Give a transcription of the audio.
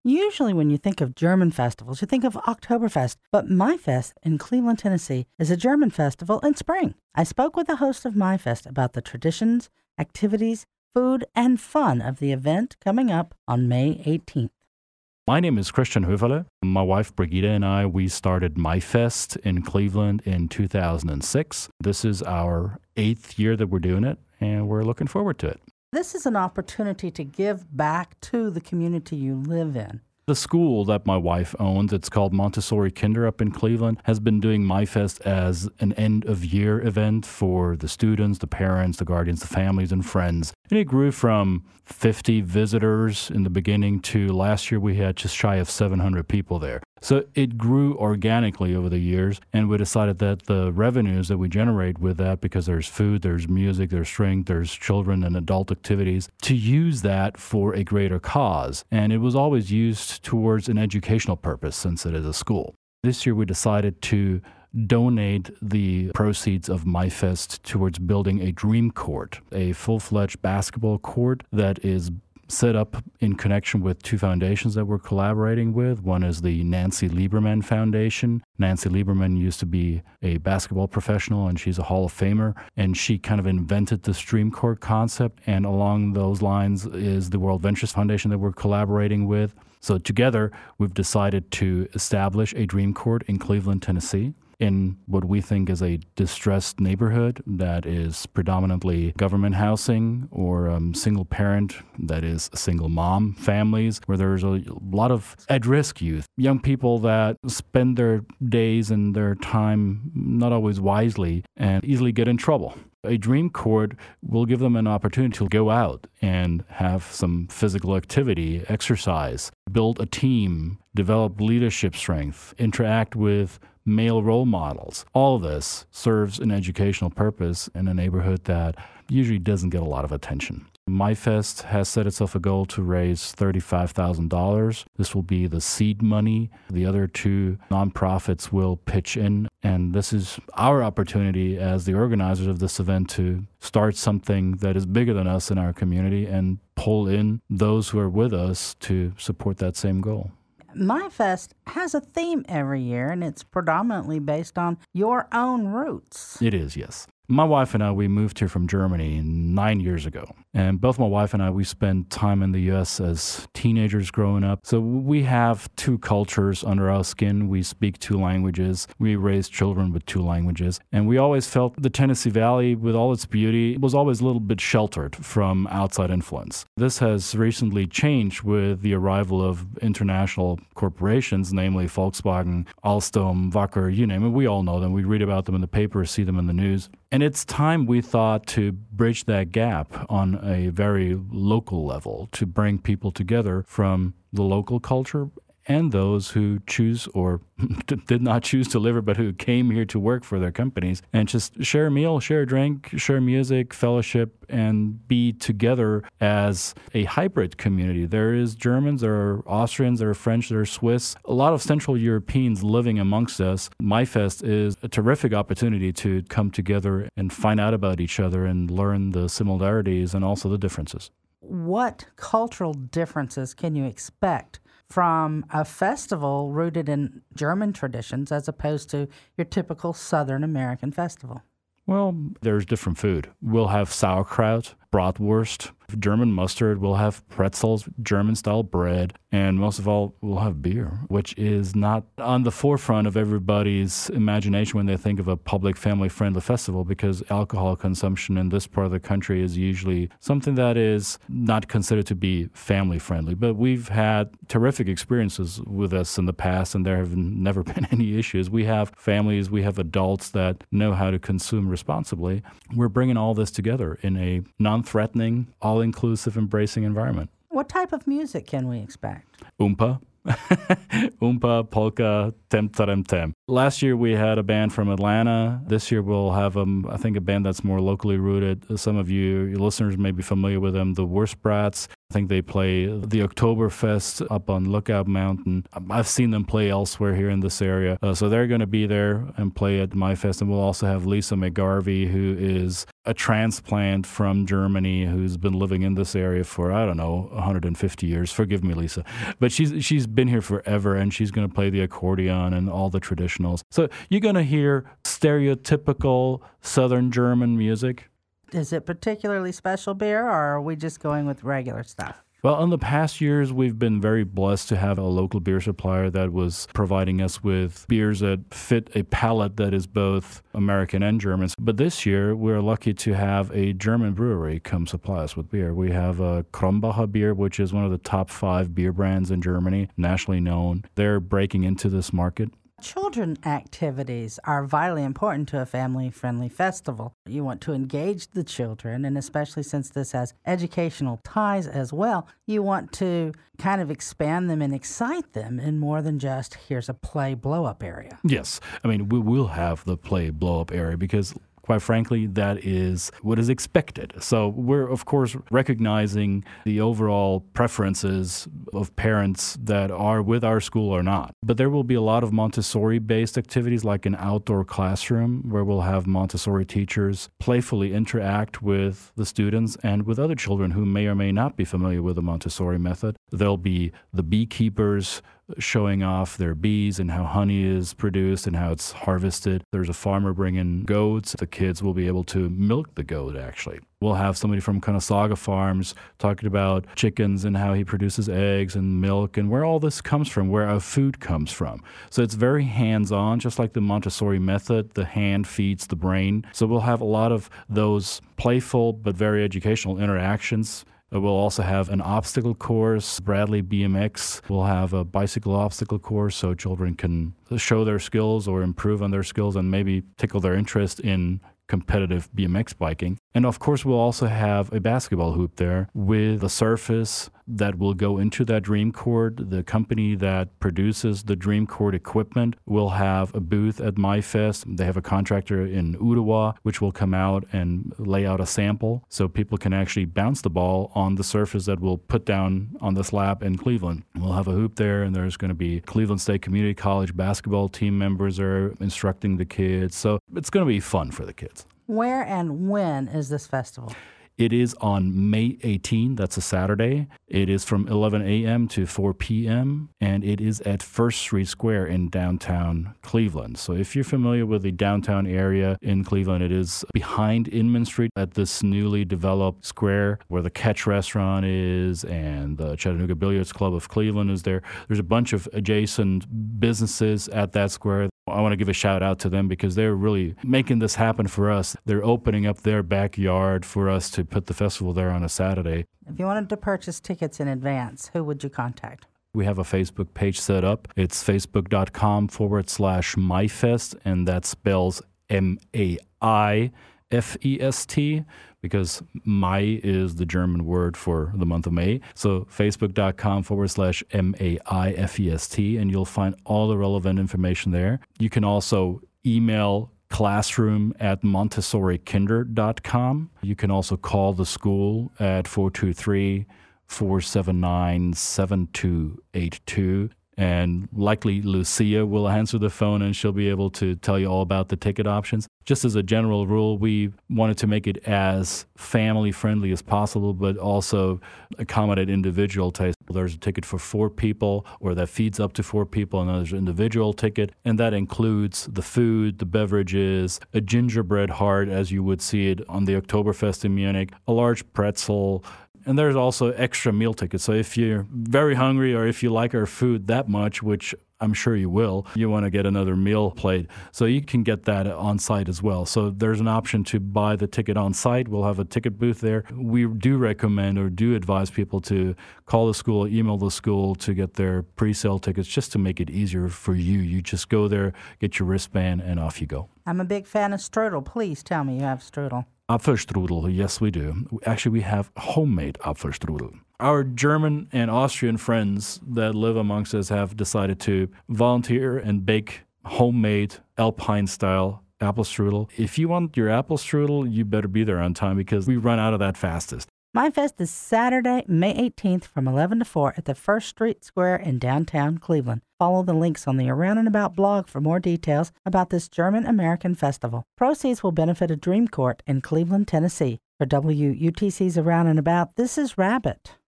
Usually when you think of German festivals, you think of Oktoberfest, but MyFest in Cleveland, Tennessee is a German festival in spring. I spoke with the host of MyFest about the traditions, activities, food, and fun of the event coming up on May 18th. My name is Christian Höferle. My wife Brigitte and I, we started MyFest in Cleveland in 2006. This is our 8th year that we're doing it, and we're looking forward to it. This is an opportunity to give back to the community you live in. The school that my wife owns, it's called Montessori Kinder up in Cleveland, has been doing MyFest as an end-of-year event for the students, the parents, the guardians, the families, and friends. And it grew from 50 visitors in the beginning to last year we had just shy of 700 people there. So it grew organically over the years, and we decided that the revenues that we generate with that, because there's food, there's music, there's strength, there's children and adult activities, to use that for a greater cause. And it was always used towards an educational purpose since it is a school. This year we decided to donate the proceeds of MyFest towards building a dream court, a full-fledged basketball court that is set up in connection with two foundations that we're collaborating with. One is the Nancy Lieberman Foundation. Nancy Lieberman used to be a basketball professional, and she's a Hall of Famer, and she kind of invented the dream court concept, and along those lines is the World Ventures Foundation that we're collaborating with. So together, we've decided to establish a dream court in Cleveland, Tennessee, in what we think is a distressed neighborhood that is predominantly government housing or single parent, that is single mom families, where there's a lot of at-risk youth, young people that spend their days and their time not always wisely and easily get in trouble. A dream court will give them an opportunity to go out and have some physical activity, exercise, build a team, develop leadership strength, interact with male role models. All of this serves an educational purpose in a neighborhood that usually doesn't get a lot of attention. MyFest has set itself a goal to raise $35,000. This will be the seed money. The other two nonprofits will pitch in, and this is our opportunity as the organizers of this event to start something that is bigger than us in our community and pull in those who are with us to support that same goal. MyFest has a theme every year, and it's predominantly based on your own roots. It is, yes. My wife and I, we moved here from Germany 9 years ago. And both my wife and I, we spent time in the U.S. as teenagers growing up. So we have two cultures under our skin. We speak two languages. We raise children with two languages. And we always felt the Tennessee Valley, with all its beauty, was always a little bit sheltered from outside influence. This has recently changed with the arrival of international corporations, namely Volkswagen, Alstom, Wacker, you name it. We all know them. We read about them in the paper, see them in the news. And it's time, we thought, to bridge that gap on a very local level, to bring people together from the local culture and those who choose or did not choose to live here, but who came here to work for their companies, and just share a meal, share a drink, share music, fellowship, and be together as a hybrid community. There is Germans, there are Austrians, there are French, there are Swiss, a lot of Central Europeans living amongst us. MyFest is a terrific opportunity to come together and find out about each other and learn the similarities and also the differences. What cultural differences can you expect from a festival rooted in German traditions as opposed to your typical Southern American festival? Well, there's different food. We'll have sauerkraut, bratwurst, German mustard. We'll have pretzels, German-style bread, and most of all, we'll have beer, which is not on the forefront of everybody's imagination when they think of a public, family-friendly festival, because alcohol consumption in this part of the country is usually something that is not considered to be family-friendly. But we've had terrific experiences with this in the past, and there have never been any issues. We have families, we have adults that know how to consume responsibly. We're bringing all this together in a non-threatening, all-inclusive, embracing environment. What type of music can we expect? Oompa, Oompa, polka, tem, tarem, tem. Last year we had a band from Atlanta. This year we'll have, I think, a band that's more locally rooted. Some of your listeners may be familiar with them, the Wurstbrats. I think they play the Oktoberfest up on Lookout Mountain. I've seen them play elsewhere here in this area. So they're going to be there and play at MyFest. And we'll also have Lisa McGarvey, who is a transplant from Germany who's been living in this area for, 150 years. Forgive me, Lisa. But she's been here forever, and she's going to play the accordion and all the traditionals. So you're going to hear stereotypical Southern German music. Is it particularly special beer, or are we just going with regular stuff? Well, in the past years, we've been very blessed to have a local beer supplier that was providing us with beers that fit a palate that is both American and German. But this year, we're lucky to have a German brewery come supply us with beer. We have a Krombacher beer, which is one of the top 5 beer brands in Germany, nationally known. They're breaking into this market. Children activities are vitally important to a family-friendly festival. You want to engage the children, and especially since this has educational ties as well, you want to kind of expand them and excite them in more than just, here's a play blow-up area. Yes. I mean, we will have the play blow-up area because quite frankly, that is what is expected. So we're, of course, recognizing the overall preferences of parents that are with our school or not. But there will be a lot of Montessori-based activities like an outdoor classroom where we'll have Montessori teachers playfully interact with the students and with other children who may or may not be familiar with the Montessori method. There'll be the beekeepers showing off their bees and how honey is produced and how it's harvested. There's a farmer bringing goats. The kids will be able to milk the goat, actually. We'll have somebody from Conasauga Farms talking about chickens and how he produces eggs and milk and where all this comes from, where our food comes from. So it's very hands-on, just like the Montessori method. The hand feeds the brain. So we'll have a lot of those playful but very educational interactions. We'll also have an obstacle course, Bradley BMX. We'll have a bicycle obstacle course so children can show their skills or improve on their skills and maybe tickle their interest in competitive BMX biking. And of course, we'll also have a basketball hoop there with a surface that will go into that Dream Court. The company that produces the Dream Court equipment will have a booth at MyFest. They have a contractor in Ottawa, which will come out and lay out a sample so people can actually bounce the ball on the surface that we'll put down on this lap in Cleveland. We'll have a hoop there, and there's going to be Cleveland State Community College basketball team members are instructing the kids. So it's going to be fun for the kids. Where and when is this festival? It is on May 18. That's a Saturday. It is from 11 a.m. to 4 p.m., and it is at First Street Square in downtown Cleveland. So if you're familiar with the downtown area in Cleveland, it is behind Inman Street at this newly developed square where the Catch Restaurant is and the Chattanooga Billiards Club of Cleveland is there. There's a bunch of adjacent businesses at that square. I want to give a shout out to them because they're really making this happen for us. They're opening up their backyard for us to put the festival there on a Saturday. If you wanted to purchase tickets in advance, who would you contact? We have a Facebook page set up. It's facebook.com/MyFest, and that spells MAIFEST because Mai is the German word for the month of May. So facebook.com/MAIFEST, and you'll find all the relevant information there. You can also email classroom@montessorikinder.com. You can also call the school at 423-479-7282. And likely Lucia will answer the phone and she'll be able to tell you all about the ticket options. Just as a general rule, we wanted to make it as family-friendly as possible, but also accommodate individual taste. There's a ticket for 4 people, or that feeds up to 4 people, and there's an individual ticket, and that includes the food, the beverages, a gingerbread heart, as you would see it on the Oktoberfest in Munich, a large pretzel, and there's also extra meal tickets. So if you're very hungry or if you like our food that much, which I'm sure you will, you want to get another meal plate. So you can get that on site as well. So there's an option to buy the ticket on site. We'll have a ticket booth there. We do recommend or do advise people to call the school, email the school to get their pre-sale tickets just to make it easier for you. You just go there, get your wristband, and off you go. I'm a big fan of strudel. Please tell me you have strudel. Apfelstrudel, yes we do. Actually, we have homemade Apfelstrudel. Our German and Austrian friends that live amongst us have decided to volunteer and bake homemade Alpine-style apple strudel. If you want your apple strudel, you better be there on time because we run out of that fastest. MyFest is Saturday, May 18th from 11 to 4 at the First Street Square in downtown Cleveland. Follow the links on the Around and About blog for more details about this German-American festival. Proceeds will benefit a Dream Court in Cleveland, Tennessee. For WUTC's Around and About, this is Rabbit.